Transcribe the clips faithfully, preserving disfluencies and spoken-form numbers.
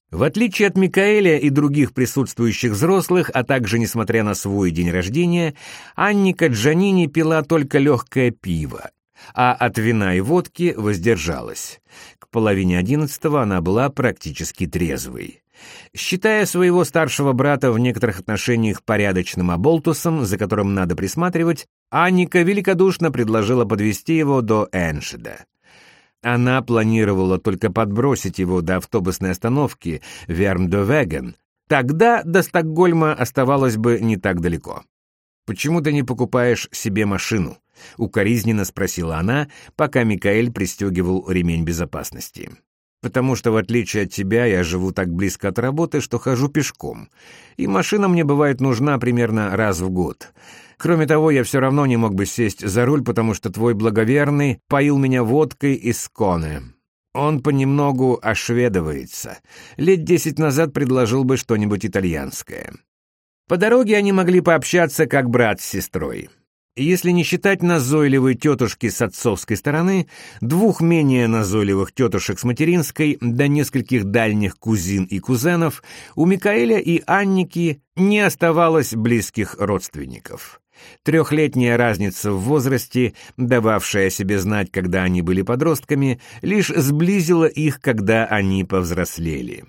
В отличие от Микаэля и других присутствующих взрослых, а также несмотря на свой день рождения, Анника Джанини пила только легкое пиво, а от вина и водки воздержалась. К половине одиннадцатого она была практически трезвой. Считая своего старшего брата в некоторых отношениях порядочным оболтусом, за которым надо присматривать, Анника великодушно предложила подвезти его до Эншеда. Она планировала только подбросить его до автобусной остановки Вермдовеген. Тогда до Стокгольма оставалось бы не так далеко. «Почему ты не покупаешь себе машину?» — укоризненно спросила она, пока Микаэль пристегивал ремень безопасности. «Потому что, в отличие от тебя, я живу так близко от работы, что хожу пешком, и машина мне бывает нужна примерно раз в год. Кроме того, я все равно не мог бы сесть за руль, потому что твой благоверный поил меня водкой из Сконе. Он понемногу ошведывается. Лет десять назад предложил бы что-нибудь итальянское». По дороге они могли пообщаться как брат с сестрой. Если не считать назойливой тетушки с отцовской стороны, двух менее назойливых тетушек с материнской, да нескольких дальних кузин и кузенов, у Микаэля и Анники не оставалось близких родственников. Трехлетняя разница в возрасте, дававшая о себе знать, когда они были подростками, лишь сблизила их, когда они повзрослели.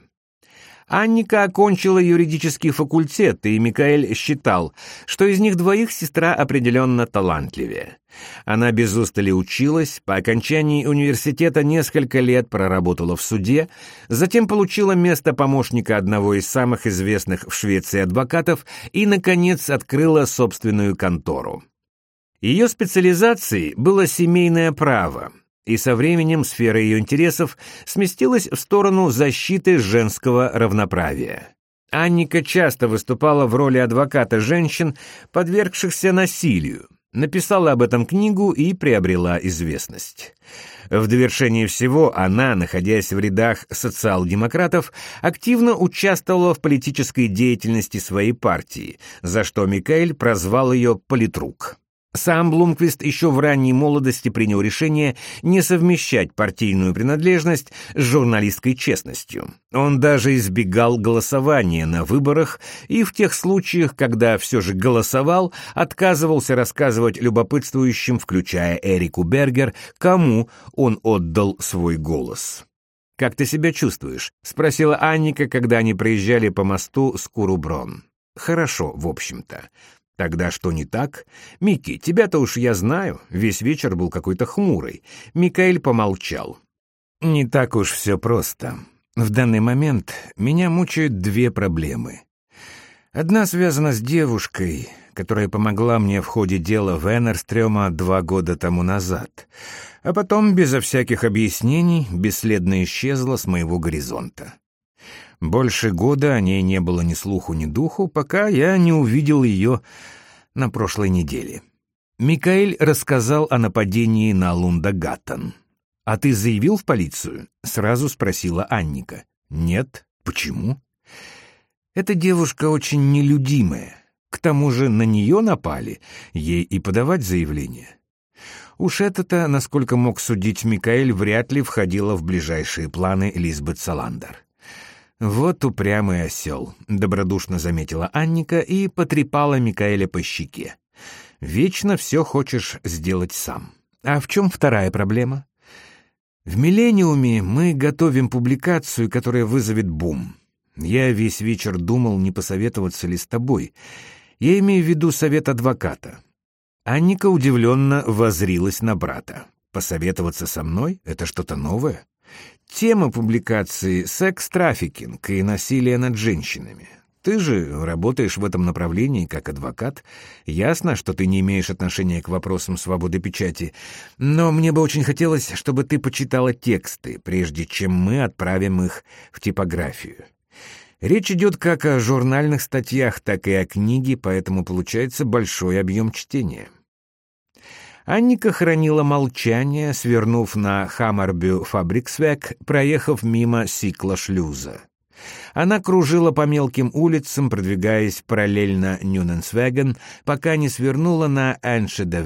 Анника окончила юридический факультет, и Микаэль считал, что из них двоих сестра определенно талантливее. Она без устали училась, по окончании университета несколько лет проработала в суде, затем получила место помощника одного из самых известных в Швеции адвокатов и, наконец, открыла собственную контору. Ее специализацией было семейное право, и со временем сфера ее интересов сместилась в сторону защиты женского равноправия. Анника часто выступала в роли адвоката женщин, подвергшихся насилию, написала об этом книгу и приобрела известность. В довершение всего она, находясь в рядах социал-демократов, активно участвовала в политической деятельности своей партии, за что Микаэль прозвал ее «политрук». Сам Блумквист еще в ранней молодости принял решение не совмещать партийную принадлежность с журналистской честностью. Он даже избегал голосования на выборах и в тех случаях, когда все же голосовал, отказывался рассказывать любопытствующим, включая Эрику Бергер, кому он отдал свой голос. «Как ты себя чувствуешь?» — спросила Анника, когда они проезжали по мосту Скуруброн. «Хорошо, в общем-то». «Тогда что не так? Микки, тебя-то уж я знаю, весь вечер был какой-то хмурый». Микаэль помолчал. «Не так уж все просто. В данный момент меня мучают две проблемы. Одна связана с девушкой, которая помогла мне в ходе дела Венерстрёма два года тому назад, а потом, безо всяких объяснений, бесследно исчезла с моего горизонта. Больше года о ней не было ни слуху, ни духу, пока я не увидел ее на прошлой неделе». Микаэль рассказал о нападении на Лундагаттен. «А ты заявил в полицию?» — сразу спросила Анника. «Нет. Почему?» «Эта девушка очень нелюдимая. К тому же на нее напали, ей и подавать заявление». Уж это-то, насколько мог судить Микаэль, вряд ли входило в ближайшие планы Лизбет Саландер. «Вот упрямый осел», — добродушно заметила Анника и потрепала Микаэля по щеке. «Вечно все хочешь сделать сам. А в чем вторая проблема?» «В «Миллениуме» мы готовим публикацию, которая вызовет бум. Я весь вечер думал, не посоветоваться ли с тобой. Я имею в виду совет адвоката». Анника удивленно воззрилась на брата. «Посоветоваться со мной? Это что-то новое?» «Тема публикации — секс-трафикинг и насилие над женщинами. Ты же работаешь в этом направлении как адвокат. Ясно, что ты не имеешь отношения к вопросам свободы печати, но мне бы очень хотелось, чтобы ты почитала тексты, прежде чем мы отправим их в типографию. Речь идет как о журнальных статьях, так и о книге, поэтому получается большой объем чтения». Анника хранила молчание, свернув на Хаммарбю Фабриксвек, проехав мимо Сикла-шлюза. Она кружила по мелким улицам, продвигаясь параллельно Нюненсвеген, пока не свернула на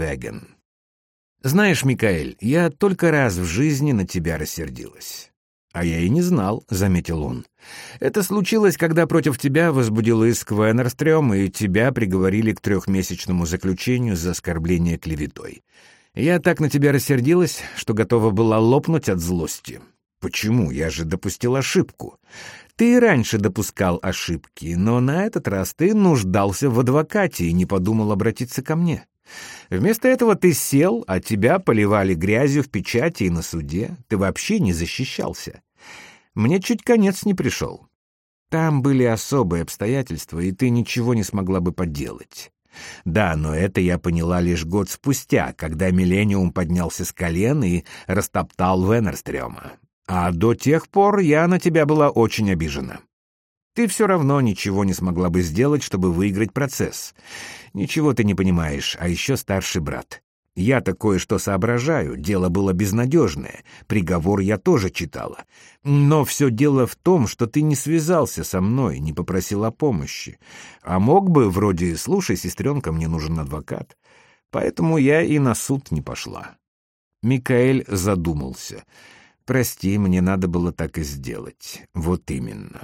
Эншедевеген. «Знаешь, Микаэль, я только раз в жизни на тебя рассердилась». «А я и не знал», — заметил он. «Это случилось, когда против тебя возбудил иск Венерстрём, и тебя приговорили к трехмесячному заключению за оскорбление клеветой. Я так на тебя рассердилась, что готова была лопнуть от злости. Почему? Я же допустил ошибку. Ты и раньше допускал ошибки, но на этот раз ты нуждался в адвокате и не подумал обратиться ко мне. Вместо этого ты сел, а тебя поливали грязью в печати и на суде. Ты вообще не защищался. Мне чуть конец не пришел. Там были особые обстоятельства, и ты ничего не смогла бы поделать. Да, но это я поняла лишь год спустя, когда Миллениум поднялся с колен и растоптал Венерстрёма. А до тех пор я на тебя была очень обижена. Ты все равно ничего не смогла бы сделать, чтобы выиграть процесс. Ничего ты не понимаешь, а еще старший брат. Я-то кое-что соображаю, дело было безнадежное, приговор я тоже читала. Но все дело в том, что ты не связался со мной, не попросил о помощи. А мог бы, вроде, слушай, сестренка, мне нужен адвокат. Поэтому я и на суд не пошла. Микаэль задумался. Прости, мне надо было так и сделать. Вот именно.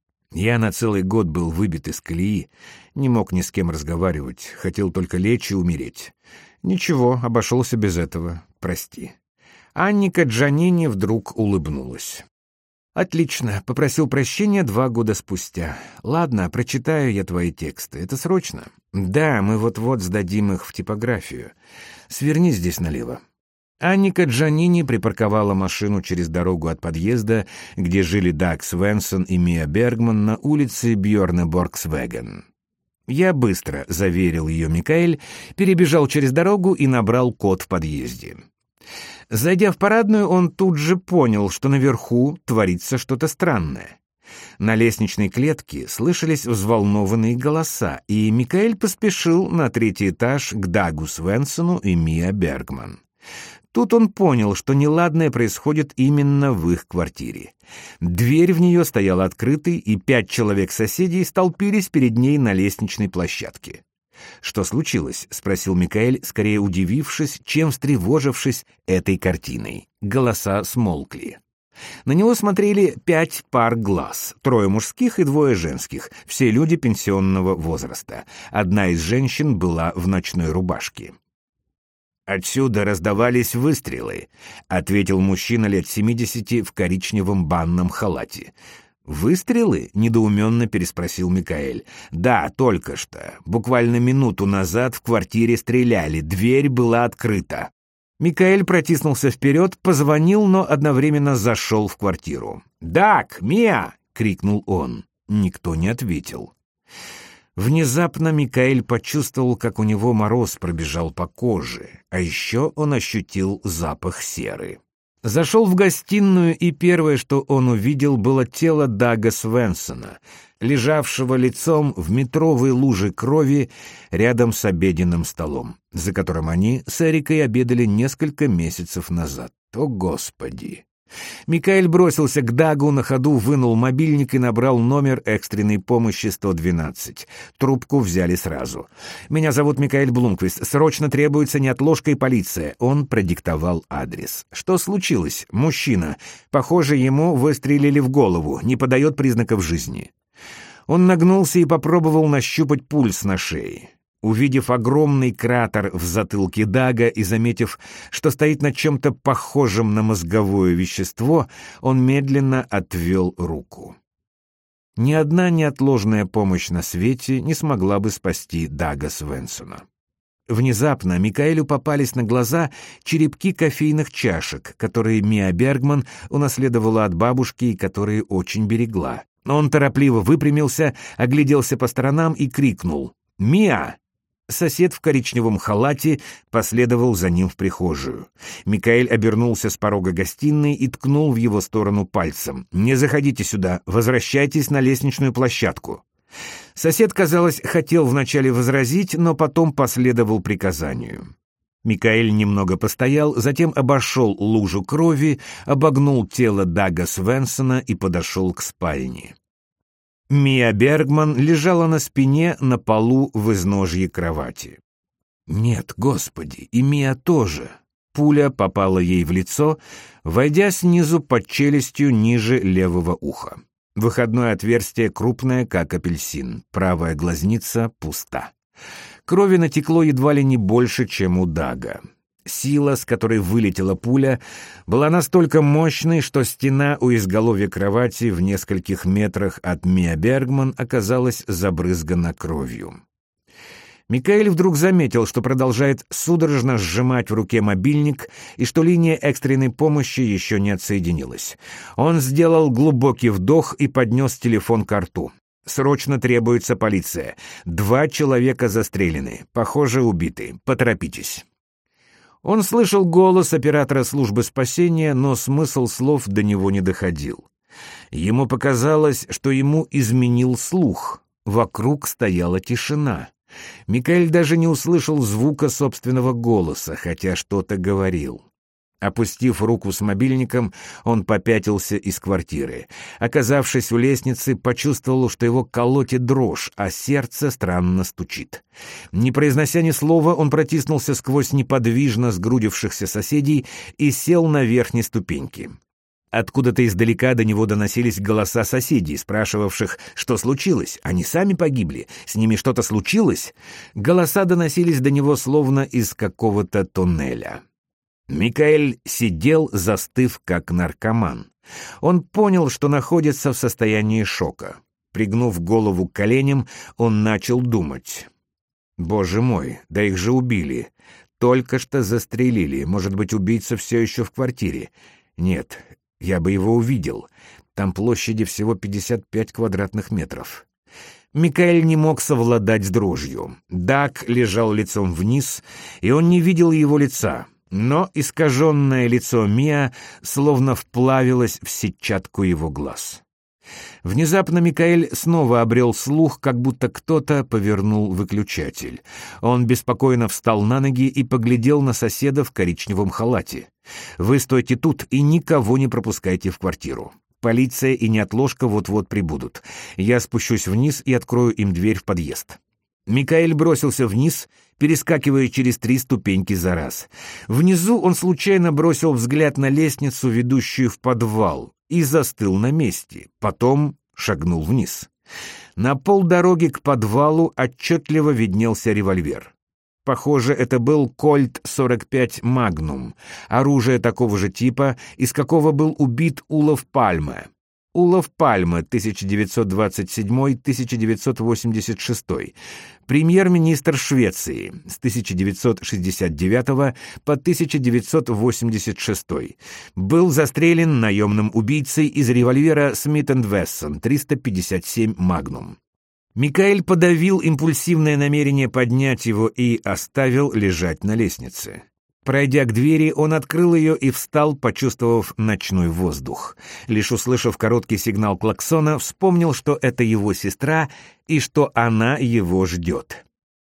Я на целый год был выбит из колеи, не мог ни с кем разговаривать, хотел только лечь и умереть. Ничего, обошелся без этого, прости. Анника Джанини вдруг улыбнулась. Отлично, попросил прощения два года спустя. Ладно, прочитаю я твои тексты, это срочно? Да, мы вот-вот сдадим их в типографию. Сверни здесь налево. Анника Джанини припарковала машину через дорогу от подъезда, где жили Даг Свенсон и Мия Бергман, на улице Бьорнеборгсвеген. Я быстро, заверил ее Микаэль, перебежал через дорогу и набрал код в подъезде. Зайдя в парадную, он тут же понял, что наверху творится что-то странное. На лестничной клетке слышались взволнованные голоса, и Микаэль поспешил на третий этаж к Дагу Свенсону и Мия Бергман. Тут он понял, что неладное происходит именно в их квартире. Дверь в нее стояла открытой, и пять человек-соседей столпились перед ней на лестничной площадке. «Что случилось?» — спросил Микаэль, скорее удивившись, чем встревожившись этой картиной. Голоса смолкли. На него смотрели пять пар глаз, трое мужских и двое женских, все люди пенсионного возраста. Одна из женщин была в ночной рубашке. «Отсюда раздавались выстрелы», — ответил мужчина лет семидесяти в коричневом банном халате. «Выстрелы?» — недоуменно переспросил Микаэль. «Да, только что. Буквально минуту назад в квартире стреляли, дверь была открыта». Микаэль протиснулся вперед, позвонил, но одновременно зашел в квартиру. «Даг, Мия!» — крикнул он. Никто не ответил. Внезапно Микаэль почувствовал, как у него мороз пробежал по коже, а еще он ощутил запах серы. Зашел в гостиную, и первое, что он увидел, было тело Дага Свенсона, лежавшего лицом в метровой луже крови рядом с обеденным столом, за которым они с Эрикой обедали несколько месяцев назад. О, Господи! Микаэль бросился к Дагу, на ходу вынул мобильник и набрал номер экстренной помощи сто двенадцать. Трубку взяли сразу. «Меня зовут Микаэль Блумквист. Срочно требуется неотложка и полиция». Он продиктовал адрес. «Что случилось? Мужчина. Похоже, ему выстрелили в голову. Не подает признаков жизни». Он нагнулся и попробовал нащупать пульс на шее. Увидев огромный кратер в затылке Дага и заметив, что стоит на чем-то похожем на мозговое вещество, он медленно отвел руку. Ни одна неотложная помощь на свете не смогла бы спасти Дага Свенсона. Внезапно Микаэлю попались на глаза черепки кофейных чашек, которые Мия Бергман унаследовала от бабушки и которые очень берегла. Он торопливо выпрямился, огляделся по сторонам и крикнул: «Мия!» Сосед в коричневом халате последовал за ним в прихожую. Микаэль обернулся с порога гостиной и ткнул в его сторону пальцем. «Не заходите сюда, возвращайтесь на лестничную площадку». Сосед, казалось, хотел вначале возразить, но потом последовал приказанию. Микаэль немного постоял, затем обошел лужу крови, обогнул тело Дага Свенсона и подошел к спальне. Мия Бергман лежала на спине на полу в изножье кровати. Нет, Господи, и Мия тоже. Пуля попала ей в лицо, войдя снизу под челюстью ниже левого уха. Выходное отверстие крупное, как апельсин, правая глазница пуста. Крови натекло едва ли не больше, чем у Дага. Сила, с которой вылетела пуля, была настолько мощной, что стена у изголовья кровати в нескольких метрах от Миа Бергман оказалась забрызгана кровью. Микаэль вдруг заметил, что продолжает судорожно сжимать в руке мобильник и что линия экстренной помощи еще не отсоединилась. Он сделал глубокий вдох и поднес телефон к рту. «Срочно требуется полиция. Два человека застрелены. Похоже, убиты. Поторопитесь». Он слышал голос оператора службы спасения, но смысл слов до него не доходил. Ему показалось, что ему изменил слух. Вокруг стояла тишина. Микаэль даже не услышал звука собственного голоса, хотя что-то говорил. Опустив руку с мобильником, он попятился из квартиры. Оказавшись у лестницы, почувствовал, что его колотит дрожь, а сердце странно стучит. Не произнося ни слова, он протиснулся сквозь неподвижно сгрудившихся соседей и сел на верхней ступеньке. Откуда-то издалека до него доносились голоса соседей, спрашивавших, что случилось, они сами погибли, с ними что-то случилось. Голоса доносились до него словно из какого-то туннеля. Микаэль сидел, застыв как наркоман. Он понял, что находится в состоянии шока. Пригнув голову к коленям, он начал думать. «Боже мой, да их же убили. Только что застрелили. Может быть, убийца все еще в квартире? Нет, я бы его увидел. Там площади всего пятьдесят пять квадратных метров». Микаэль не мог совладать с дрожью. Даг лежал лицом вниз, и он не видел его лица. Но искаженное лицо Миа словно вплавилось в сетчатку его глаз. Внезапно Микаэль снова обрел слух, как будто кто-то повернул выключатель. Он беспокойно встал на ноги и поглядел на соседа в коричневом халате. «Вы стойте тут и никого не пропускайте в квартиру. Полиция и неотложка вот-вот прибудут. Я спущусь вниз и открою им дверь в подъезд». Микаэль бросился вниз, перескакивая через три ступеньки за раз. Внизу он случайно бросил взгляд на лестницу, ведущую в подвал, и застыл на месте, потом шагнул вниз. На полдороги к подвалу отчетливо виднелся револьвер. Похоже, это был Кольт сорок пять Магнум, оружие такого же типа, из какого был убит Улов Пальме. Улов Пальме, тысяча девятьсот двадцать седьмой — тысяча девятьсот восемьдесят шестой, премьер-министр Швеции с тысяча девятьсот шестьдесят девятого по тысяча девятьсот восемьдесят шестой, был застрелен наемным убийцей из револьвера Смит энд Вессон триста пятьдесят семь Магнум. Микаэль подавил импульсивное намерение поднять его и оставил лежать на лестнице. Пройдя к двери, он открыл ее и встал, почувствовав ночной воздух. Лишь услышав короткий сигнал клаксона, вспомнил, что это его сестра и что она его ждет.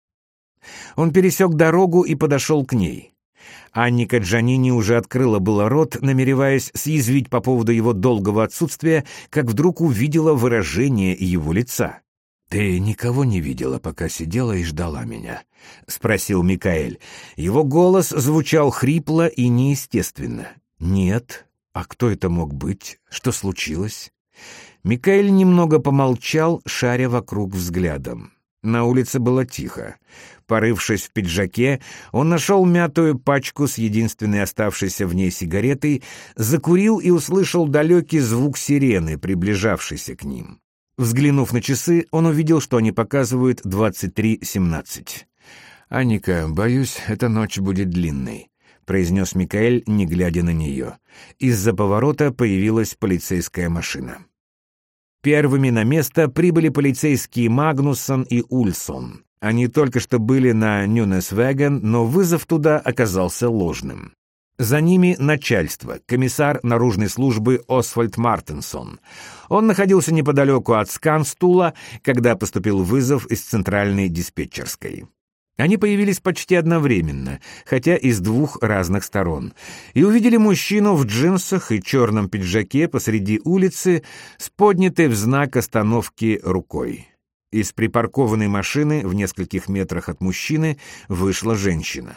Он пересек дорогу и подошел к ней. Анника Джанини уже открыла было рот, намереваясь съязвить по поводу его долгого отсутствия, как вдруг увидела выражение его лица. «Ты никого не видела, пока сидела и ждала меня?» — спросил Микаэль. Его голос звучал хрипло и неестественно. «Нет. А кто это мог быть? Что случилось?» Микаэль немного помолчал, шаря вокруг взглядом. На улице было тихо. Порывшись в пиджаке, он нашел мятую пачку с единственной оставшейся в ней сигаретой, закурил и услышал далекий звук сирены, приближавшейся к ним. Взглянув на часы, он увидел, что они показывают двадцать три семнадцать. «Анника, боюсь, эта ночь будет длинной», — произнес Микаэль, не глядя на нее. Из-за поворота появилась полицейская машина. Первыми на место прибыли полицейские Магнуссон и Ульсон. Они только что были на Нюнесвеген, но вызов туда оказался ложным. За ними начальство, комиссар наружной службы Освальд Мартенсон. Он находился неподалеку от Сканстула, когда поступил вызов из центральной диспетчерской. Они появились почти одновременно, хотя и с двух разных сторон, и увидели мужчину в джинсах и черном пиджаке посреди улицы с поднятой в знак остановки рукой. Из припаркованной машины в нескольких метрах от мужчины вышла женщина.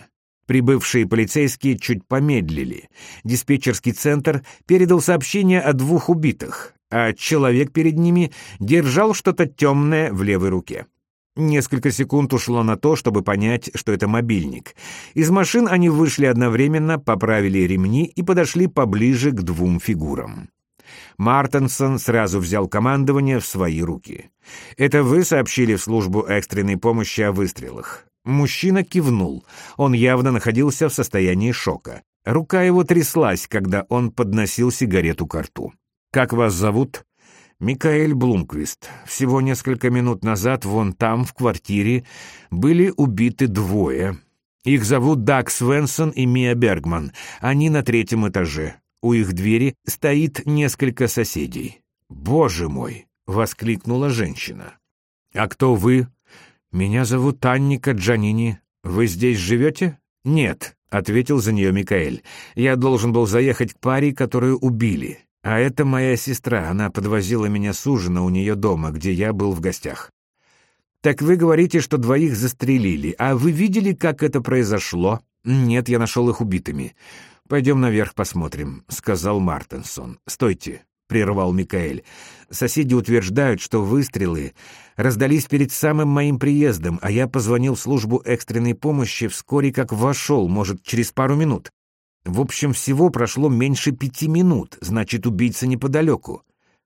Прибывшие полицейские чуть помедлили. Диспетчерский центр передал сообщение о двух убитых, а человек перед ними держал что-то темное в левой руке. Несколько секунд ушло на то, чтобы понять, что это мобильник. Из машин они вышли одновременно, поправили ремни и подошли поближе к двум фигурам. Мартенсон сразу взял командование в свои руки. «Это вы сообщили в службу экстренной помощи о выстрелах?» Мужчина кивнул. Он явно находился в состоянии шока. Рука его тряслась, когда он подносил сигарету ко рту. «Как вас зовут?» «Микаэль Блумквист. Всего несколько минут назад вон там, в квартире, были убиты двое. Их зовут Даг Свенсон и Мия Бергман. Они на третьем этаже. У их двери стоит несколько соседей». «Боже мой!» — воскликнула женщина. «А кто вы?» «Меня зовут Анника Джанини. Вы здесь живете?» «Нет», — ответил за нее Микаэль. «Я должен был заехать к паре, которую убили. А это моя сестра, она подвозила меня с ужина у нее дома, где я был в гостях». «Так вы говорите, что двоих застрелили. А вы видели, как это произошло?» «Нет, я нашел их убитыми». «Пойдем наверх посмотрим», — сказал Мартенсон. «Стойте», — прервал Микаэль. «Соседи утверждают, что выстрелы раздались перед самым моим приездом, а я позвонил в службу экстренной помощи вскоре как вошел, может, через пару минут. В общем, всего прошло меньше пяти минут, значит, убийца неподалеку.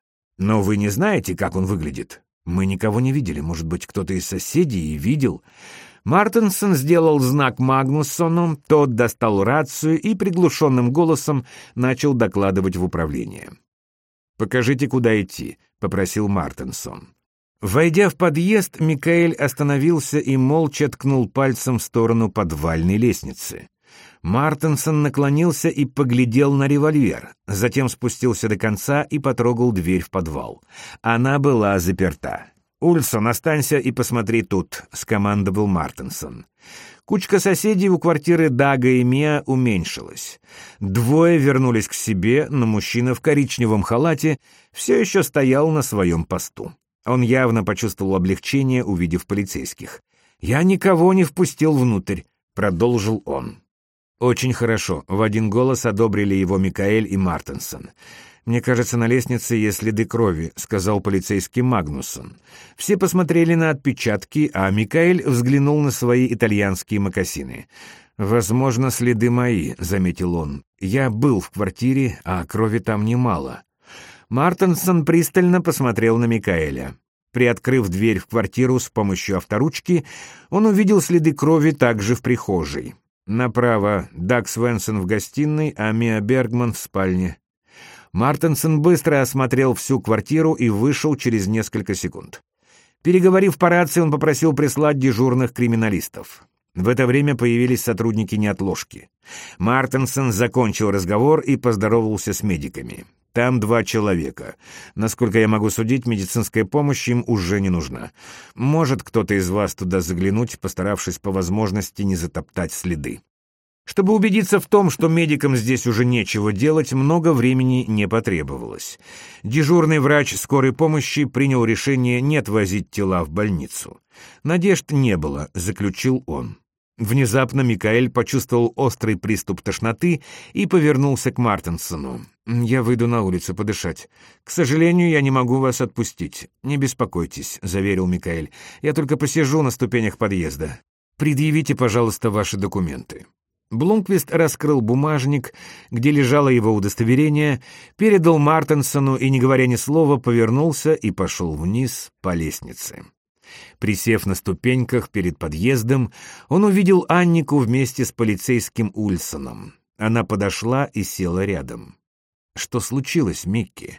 Но вы не знаете, как он выглядит? Мы никого не видели, может быть, кто-то из соседей и видел». Мартенсон сделал знак Магнуссону, тот достал рацию и приглушенным голосом начал докладывать в управление. «Покажите, куда идти», — попросил Мартенсон. Войдя в подъезд, Микаэль остановился и молча ткнул пальцем в сторону подвальной лестницы. Мартенсон наклонился и поглядел на револьвер, затем спустился до конца и потрогал дверь в подвал. Она была заперта. «Ульсон, останься и посмотри тут», — скомандовал Мартенсон. Кучка соседей у квартиры Дага и Мия уменьшилась. Двое вернулись к себе, но мужчина в коричневом халате все еще стоял на своем посту. Он явно почувствовал облегчение, увидев полицейских. «Я никого не впустил внутрь», — продолжил он. «Очень хорошо», — в один голос одобрили его Микаэль и Мартенсон. «Мне кажется, на лестнице есть следы крови», — сказал полицейский Магнуссон. Все посмотрели на отпечатки, а Микаэль взглянул на свои итальянские мокасины. «Возможно, следы мои», — заметил он. «Я был в квартире, а крови там немало». Мартенсон пристально посмотрел на Микаэля. Приоткрыв дверь в квартиру с помощью авторучки, он увидел следы крови также в прихожей. Направо Даг Свенсон в гостиной, а Мия Бергман в спальне. Мартенсон быстро осмотрел всю квартиру и вышел через несколько секунд. Переговорив по рации, он попросил прислать дежурных криминалистов. В это время появились сотрудники неотложки. Мартенсон закончил разговор и поздоровался с медиками. Там два человека. Насколько я могу судить, медицинская помощь им уже не нужна. Может кто-то из вас туда заглянуть, постаравшись по возможности не затоптать следы. Чтобы убедиться в том, что медикам здесь уже нечего делать, много времени не потребовалось. Дежурный врач скорой помощи принял решение не отвозить тела в больницу. Надежд не было, заключил он. Внезапно Микаэль почувствовал острый приступ тошноты и повернулся к Мартенсону. «Я выйду на улицу подышать. К сожалению, я не могу вас отпустить. Не беспокойтесь», — заверил Микаэль. «Я только посижу на ступенях подъезда. Предъявите, пожалуйста, ваши документы». Блумквист раскрыл бумажник, где лежало его удостоверение, передал Мартенсону и, не говоря ни слова, повернулся и пошел вниз по лестнице. Присев на ступеньках перед подъездом, он увидел Аннику вместе с полицейским Ульсоном. Она подошла и села рядом. «Что случилось, Микки?»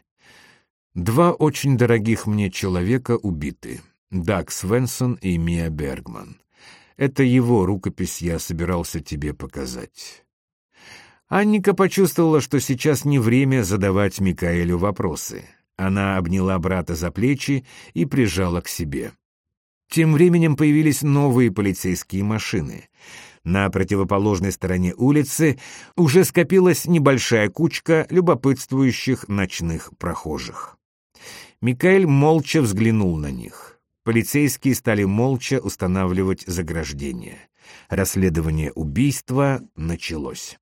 «Два очень дорогих мне человека убиты. Даг Свенсон и Мия Бергман. Это его рукопись я собирался тебе показать». Анника почувствовала, что сейчас не время задавать Микаэлю вопросы. Она обняла брата за плечи и прижала к себе. Тем временем появились новые полицейские машины. На противоположной стороне улицы уже скопилась небольшая кучка любопытствующих ночных прохожих. Микаэль молча взглянул на них. Полицейские стали молча устанавливать заграждение. Расследование убийства началось.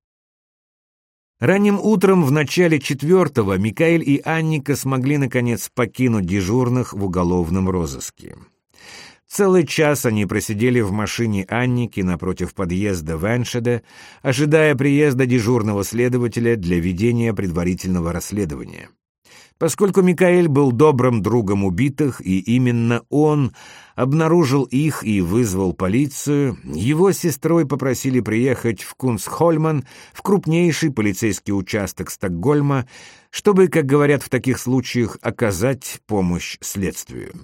Ранним утром в начале четвертого Микаэль и Анника смогли, наконец, покинуть дежурных в уголовном розыске. Целый час они просидели в машине Анники напротив подъезда в Эншеде, ожидая приезда дежурного следователя для ведения предварительного расследования. Поскольку Микаэль был добрым другом убитых, и именно он обнаружил их и вызвал полицию, его с сестрой попросили приехать в Кунсхольман, в крупнейший полицейский участок Стокгольма, чтобы, как говорят в таких случаях, оказать помощь следствию.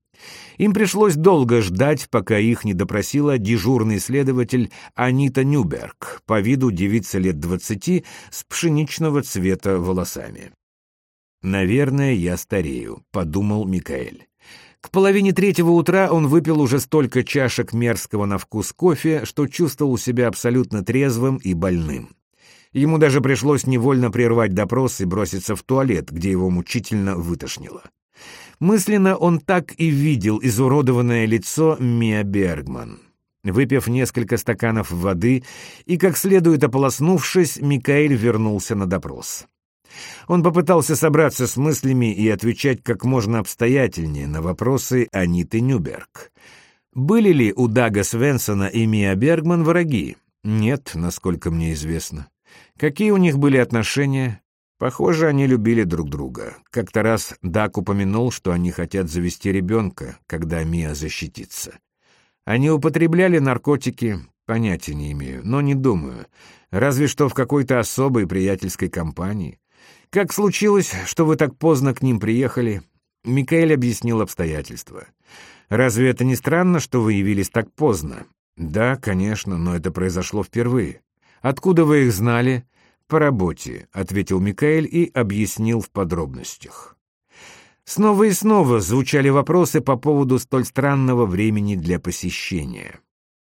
Им пришлось долго ждать, пока их не допросила дежурный следователь Анита Нюберг, по виду девица лет двадцати с пшеничного цвета волосами. «Наверное, я старею», — подумал Микаэль. К половине третьего утра он выпил уже столько чашек мерзкого на вкус кофе, что чувствовал себя абсолютно трезвым и больным. Ему даже пришлось невольно прервать допрос и броситься в туалет, где его мучительно вытошнило. Мысленно он так и видел изуродованное лицо Миа Бергман. Выпив несколько стаканов воды и как следует ополоснувшись, Микаэль вернулся на допрос. Он попытался собраться с мыслями и отвечать как можно обстоятельнее на вопросы Аниты Нюберг. Были ли у Дага Свенсона и Миа Бергман враги? Нет, насколько мне известно. Какие у них были отношения? Похоже, они любили друг друга. Как-то раз Даг упомянул, что они хотят завести ребенка, когда Миа защитится. Они употребляли наркотики? Понятия не имею, но не думаю. Разве что в какой-то особой приятельской компании. «Как случилось, что вы так поздно к ним приехали?» Микаэль объяснил обстоятельства. «Разве это не странно, что вы явились так поздно?» «Да, конечно, но это произошло впервые». «Откуда вы их знали?» «По работе», — ответил Микаэль и объяснил в подробностях. Снова и снова звучали вопросы по поводу столь странного времени для посещения.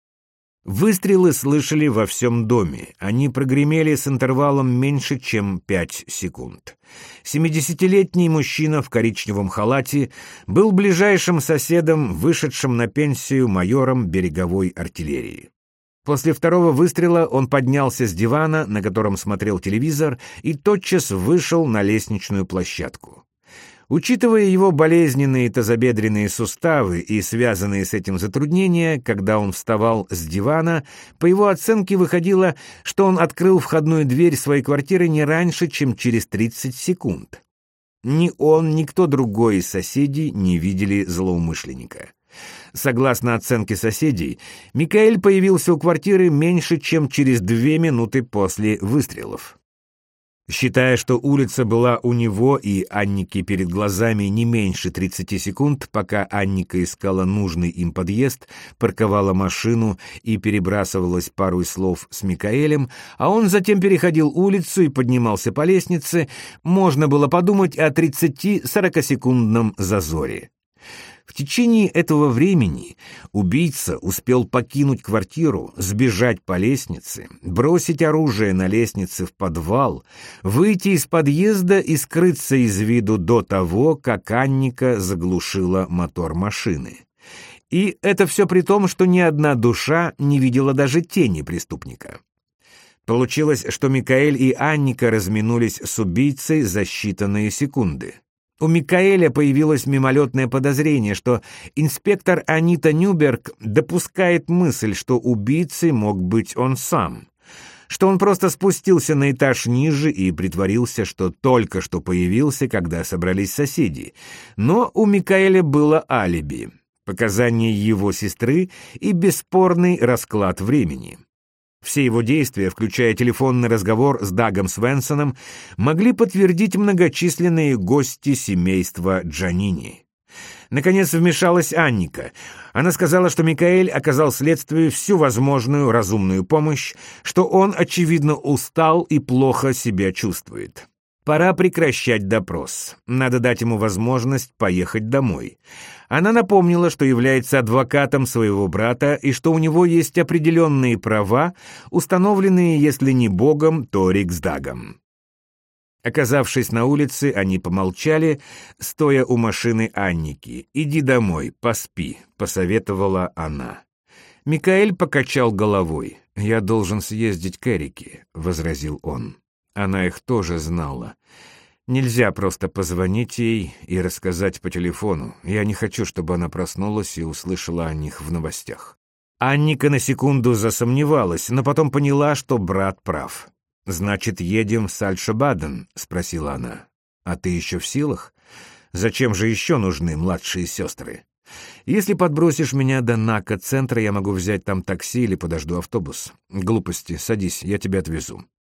Выстрелы слышали во всем доме. Они прогремели с интервалом меньше, чем пять секунд. Семидесятилетний мужчина в коричневом халате был ближайшим соседом, вышедшим на пенсию майором береговой артиллерии. После второго выстрела он поднялся с дивана, на котором смотрел телевизор, и тотчас вышел на лестничную площадку. Учитывая его болезненные тазобедренные суставы и связанные с этим затруднения, когда он вставал с дивана, по его оценке выходило, что он открыл входную дверь своей квартиры не раньше, чем через тридцать секунд. Ни он, ни кто другой из соседей не видели злоумышленника. Согласно оценке соседей, Микаэль появился у квартиры меньше, чем через две минуты после выстрелов. Считая, что улица была у него и Анники перед глазами не меньше тридцати секунд, пока Анника искала нужный им подъезд, парковала машину и перебрасывалась парой слов с Микаэлем, а он затем переходил улицу и поднимался по лестнице, можно было подумать о тридцати-сорокасекундном зазоре. В течение этого времени убийца успел покинуть квартиру, сбежать по лестнице, бросить оружие на лестнице в подвал, выйти из подъезда и скрыться из виду до того, как Анника заглушила мотор машины. И это все при том, что ни одна душа не видела даже тени преступника. Получилось, что Микаэль и Анника разминулись с убийцей за считанные секунды. У Микаэля появилось мимолетное подозрение, что инспектор Анита Нюберг допускает мысль, что убийцей мог быть он сам, что он просто спустился на этаж ниже и притворился, что только что появился, когда собрались соседи. Но у Микаэля было алиби, показания его сестры и бесспорный расклад времени. Все его действия, включая телефонный разговор с Дагом Свенсоном, могли подтвердить многочисленные гости семейства Джанини. Наконец вмешалась Анника. Она сказала, что Микаэль оказал следствию всю возможную разумную помощь, что он, очевидно, устал и плохо себя чувствует. Пора прекращать допрос. Надо дать ему возможность поехать домой. Она напомнила, что является адвокатом своего брата и что у него есть определенные права, установленные, если не Богом, то Риксдагом. Оказавшись на улице, они помолчали, стоя у машины Анники. «Иди домой, поспи», — посоветовала она. Микаэль покачал головой. «Я должен съездить к Эрике», — возразил он. Она их тоже знала. Нельзя просто позвонить ей и рассказать по телефону. Я не хочу, чтобы она проснулась и услышала о них в новостях. Анника на секунду засомневалась, но потом поняла, что брат прав. «Значит, едем в Сальшо-Баден?» — спросила она. «А ты еще в силах? Зачем же еще нужны младшие сестры? Если подбросишь меня до Нака-центра, я могу взять там такси или подожду автобус. Глупости, садись, я тебя отвезу».